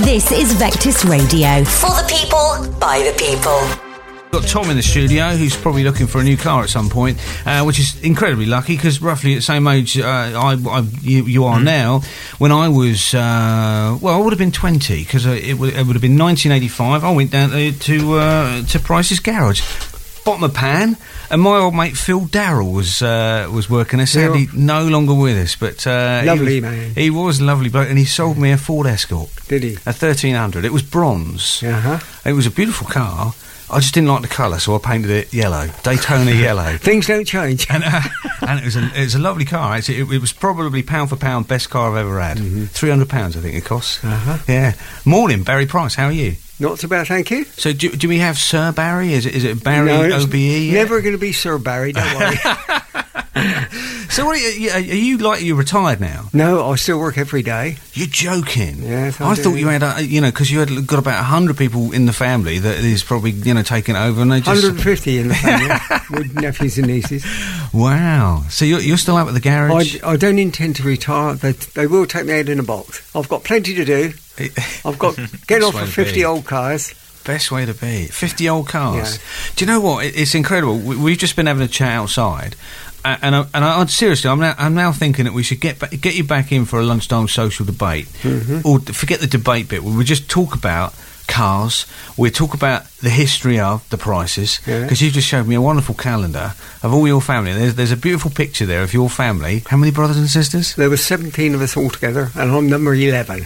This is Vectis Radio. For the people, by the people. Got Tom in the studio, who's probably looking for a new car at some point, which is incredibly lucky because roughly at the same age you are now. When I was, I would have been 20 because it would have been 1985. I went down to Price's garage, bought my pan, and my old mate Phil Darrell was working there. Sadly, no longer with us, but lovely man. He was a lovely bloke, and he sold me a Ford Escort. Did he? A 1300. It was bronze. It was a beautiful car. I just didn't like the colour, so I painted it yellow, Daytona yellow. Things don't change. And it was a lovely car. Actually, it was probably pound for pound best car I've ever had. £300, I think it costs. Yeah. Morning, Barry Price. How are you? Not so bad, thank you. So do we have Sir Barry? Is it Barry OBE? Never going to be Sir Barry. Don't worry. So what are you retired now? No, I still work every day. You're joking? Yes, I thought you had, because you had got about 100 people in the family that is probably, taking over, and they just 150 in the family with nephews and nieces. Wow! So you're still out at the garage? I don't intend to retire. They will take me out in a box. I've got plenty to do. I've got getting off of 50 old cars. Best way to be. 50 old cars. Yeah. Do you know what? It's incredible. We've just been having a chat outside. And I seriously, I'm now thinking that we should get you back in for a lunchtime social debate, or forget the debate bit. We'll just talk about cars. We'll talk about the history of the prices, because you just showed me a wonderful calendar of all your family. There's a beautiful picture there of your family. How many brothers and sisters? There were 17 of us all together, and I'm number 11.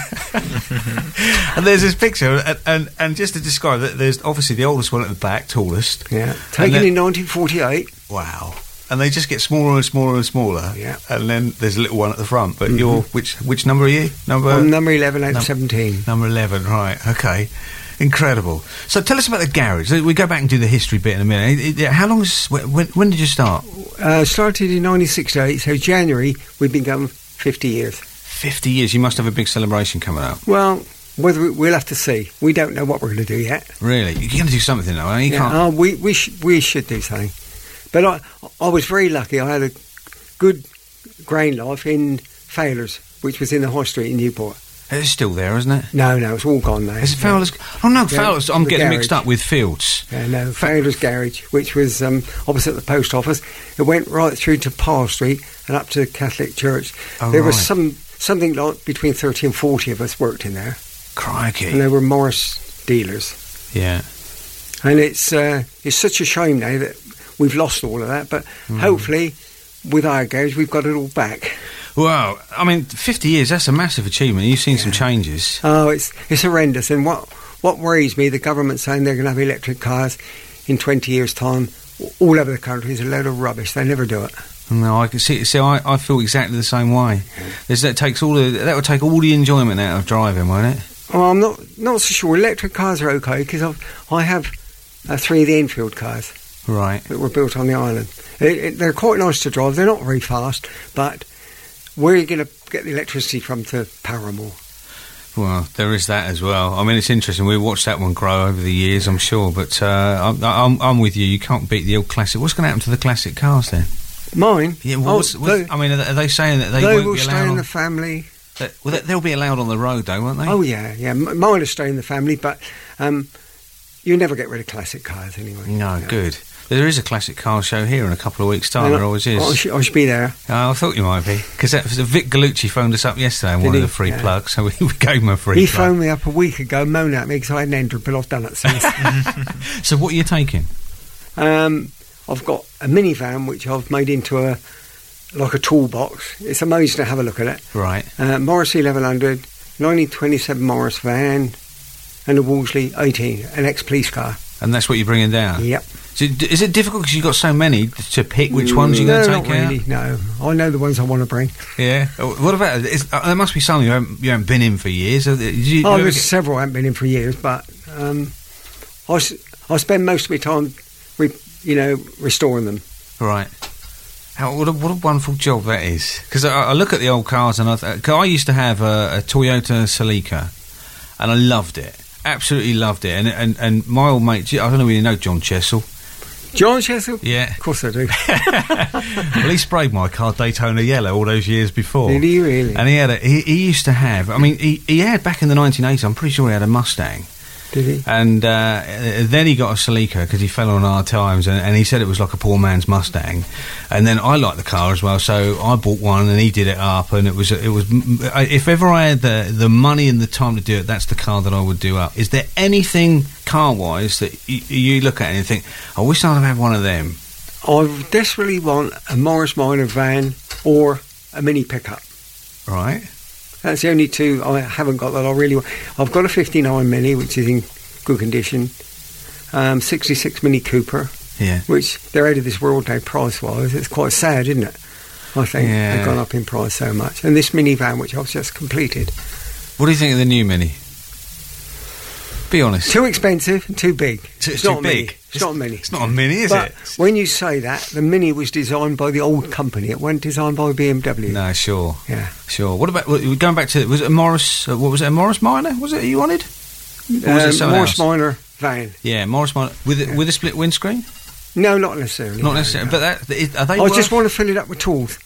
And there's this picture, and just to describe it, there's obviously the oldest one at the back, tallest. Yeah, taken in 1948. Wow. And they just get smaller and smaller and smaller. Yeah. And then there's a little one at the front. But you're which number are you? I'm number 11 out of 17. Number 11, right. Okay. Incredible. So tell us about the garage. We go back and do the history bit in a minute. How long when did you start? Started in 1968, so January we've been going 50 years. 50 years. You must have a big celebration coming up. Well, we'll have to see. We don't know what we're going to do yet. Really? You're going to do something though, you can't... we should do something. But I was very lucky. I had a good grain life in Fowler's, which was in the High Street in Newport. It's still there, isn't it? No, it's all gone now. Is it Fowler's? Oh no, Fowler's. I'm getting mixed up with Fields. No, Fowler's Garage, which was opposite the post office. It went right through to Parr Street and up to the Catholic Church. There was something like between 30 and 40 of us worked in there. Crikey! And they were Morris dealers. Yeah. And it's such a shame now that we've lost all of that, but hopefully with our garage we've got it all back. Well, I mean, 50 years, that's a massive achievement. You've seen some changes. Oh, it's horrendous. And what worries me, the government saying they're going to have electric cars in 20 years' time all over the country, is a load of rubbish. They never do it. No, I can see. See, I feel exactly the same way. That would take all the enjoyment out of driving, won't it? Oh, I'm not so sure. Electric cars are okay, because I have 3 of the Enfield cars. Right. That were built on the island. They're quite nice to drive. They're not very fast, but where are you going to get the electricity from to power them all? Well, there is that as well. I mean, it's interesting. We watched that one grow over the years, I'm sure. But I'm with you. You can't beat the old classic. What's going to happen to the classic cars then? Mine? Yeah. Well, I mean, are they saying that they won't will be allowed stay in the family? They'll be allowed on the road, though, won't they? Oh yeah. Mine will stay in the family, but you never get rid of classic cars anyway. No, good. There is a classic car show here in a couple of weeks' time. There always is. I should be there. I thought you might be, because Vic Gallucci phoned us up yesterday and wanted a free plug, so we gave him a free plug. He phoned me up a week ago, moaning at me because I hadn't entered, but I've done it since. So what are you taking? I've got a minivan which I've made into a toolbox. It's amazing to have a look at it. Right. Morris 1100, 1927 Morris van, and a Wolseley 18, an ex-police car. And that's what you're bringing down? Yep. So is it difficult because you've got so many to pick which ones you're going to take out? No, not really, no. I know the ones I want to bring. Yeah. What about... there must be some you haven't been in for years. There's several I haven't been in for years, but I spend most of my time, restoring them. Right. What a wonderful job that is. Because I look at the old cars and I used to have a Toyota Celica, and I loved it. Absolutely loved it. And my old mate, I don't know if you know John Chessel. John Chesil? Yeah. Of course I do. Well, he sprayed my car Daytona yellow all those years before. Did he really? And he used to have, I mean, he had back in the 1980s, I'm pretty sure he had a Mustang. Did he? And then he got a Celica because he fell on hard times, and he said it was like a poor man's Mustang. And then I liked the car as well, so I bought one, and he did it up, and it was. If ever I had the money and the time to do it, that's the car that I would do up. Is there anything car-wise that you look at and you think, I wish I'd have had one of them? I desperately want a Morris Minor van or a mini pickup. Right. That's the only two I haven't got that I really want. I've got a 59 Mini, which is in good condition. 66 Mini Cooper, Yeah. which they're out of this world now price-wise. It's quite sad, isn't it? I think they've gone up in price so much. And this minivan, which I've just completed. What do you think of the new Mini? Be honest. Too expensive and too big. It's not too a Mini. big. It's not a Mini. It's not a Mini, is But it? when you say that, the Mini was designed by the old company. It wasn't designed by BMW. No, sure. Yeah. Sure. What about going back to? Was it a Morris? What was it? A Morris Minor? Was it you wanted? Or was it something Morris else? Minor van. Yeah, Morris Minor with a split windscreen. No, not necessarily. Not no, necessarily, no. but are they? I just want to fill it up with tools.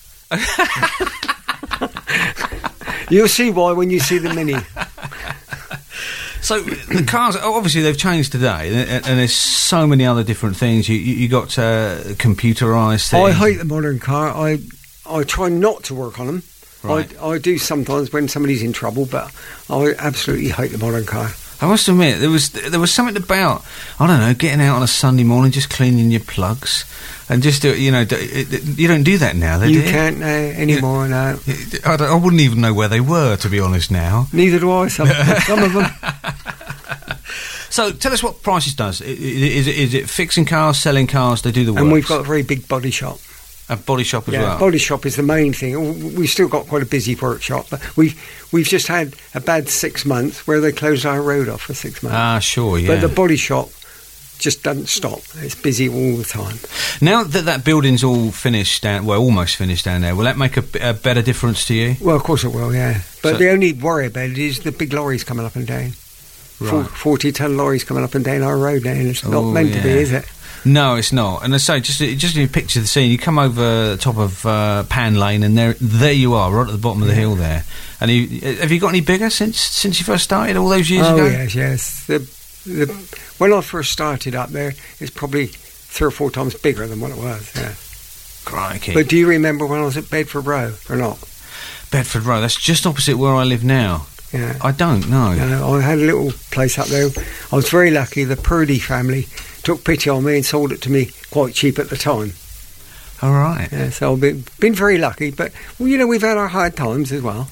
You'll see why when you see the Mini. So the cars, obviously, they've changed today, and there's so many other different things. You got computerised things. I hate the modern car. I try not to work on them. Right. I do sometimes when somebody's in trouble, but I absolutely hate the modern car. I must admit, there was something about, I don't know, getting out on a Sunday morning, just cleaning your plugs, and just you don't do that now. You can't now anymore. No, I wouldn't even know where they were, to be honest. Now, neither do I. Some of them. So tell us what Prices does. Is it fixing cars, selling cars? They do the work. And we've got a very big body shop. A body shop as well. Body shop is the main thing. We've still got quite a busy workshop, but we've just had a bad 6 months where they closed our road off for 6 months. Ah, sure, yeah. But the body shop just doesn't stop. It's busy all the time. Now that building's all finished, almost finished down there, will that make a better difference to you? Well, of course it will, yeah. But So- the only worry about it is the big lorries coming up and down. Right. 40-ton lorries coming up and down our road now, and it's not meant to be, is it? No, it's not. And I say, just you picture the scene. You come over the top of Pan Lane, and there you are, right at the bottom of the hill there. And have you got any bigger since you first started all those years ago? Oh yes. When I first started up there, it's probably 3 or 4 times bigger than what it was. Yeah. Crikey. But do you remember when I was at Bedford Row or not? Bedford Row. That's just opposite where I live now. Yeah. I don't know. I had a little place up there. I was very lucky. The Purdy family took pity on me and sold it to me quite cheap at the time. All right. Yeah, so I've been very lucky. But, we've had our hard times as well.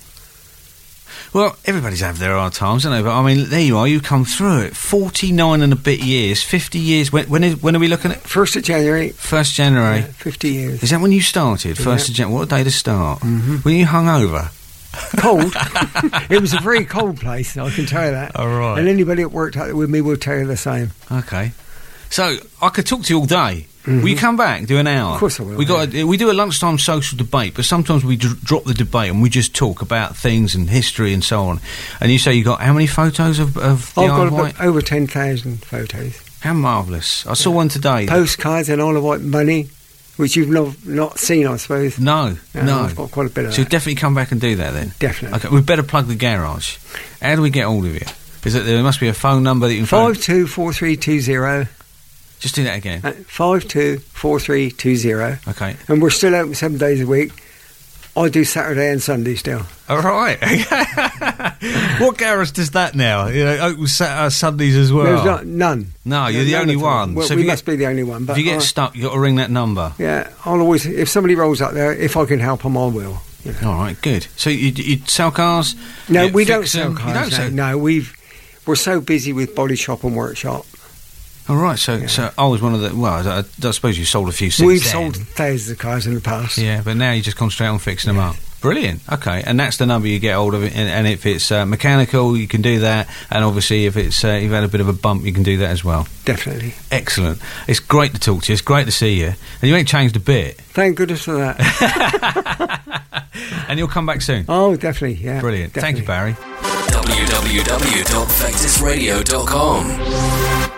Well, everybody's had their hard times, haven't they? But, I mean, there you are. You come through it. 49 and a bit years. 50 years. When are we looking at? 1st of January. 1st January. Yeah, 50 years. Is that when you started? 1st of January. What a day to start. Mm-hmm. Were you hungover? Cold. It was a very cold place, I can tell you that. All right. And anybody that worked out there with me will tell you the same. Okay. So, I could talk to you all day. Mm-hmm. Will you come back, do an hour? Of course I will. We do a lunchtime social debate, but sometimes we drop the debate and we just talk about things and history and so on. And you say you got how many photos of the I've Isle of got Wight? over 10,000 photos. How marvellous. I saw one today. Postcards and Isle of Wight money, which you've not seen, I suppose. No. I've got quite a bit of So that. definitely come back and do that then? Definitely. Okay, we'd better plug the garage. How do we get hold of you? There must be a phone number that you can phone? 524320. Just do that again. 524320. Okay. And we're still open 7 days a week. I do Saturday and Sunday still. All right. What garage does that now? Open Sundays as well? There's none. No, you're the only one. Well, so we must be the only one. But if you get stuck, you've got to ring that number. Yeah, I'll always, if somebody rolls up there, if I can help them, I will. All right, good. So you sell cars? No, you we don't fix sell them? cars. You don't sell? No, we're so busy with body shop and workshop. All right, so I was one of the. Well, I suppose you sold a few since We've then. sold thousands of cars in the past. Yeah, but now you just concentrate on fixing them up. Brilliant. Okay, and that's the number you get hold of it. And if it's mechanical, you can do that. And obviously, if it's you've had a bit of a bump, you can do that as well. Definitely. Excellent. It's great to talk to you. It's great to see you. And you ain't changed a bit. Thank goodness for that. And you'll come back soon. Oh, definitely. Yeah. Brilliant. Definitely. Thank you, Barry. www.vectusradio.com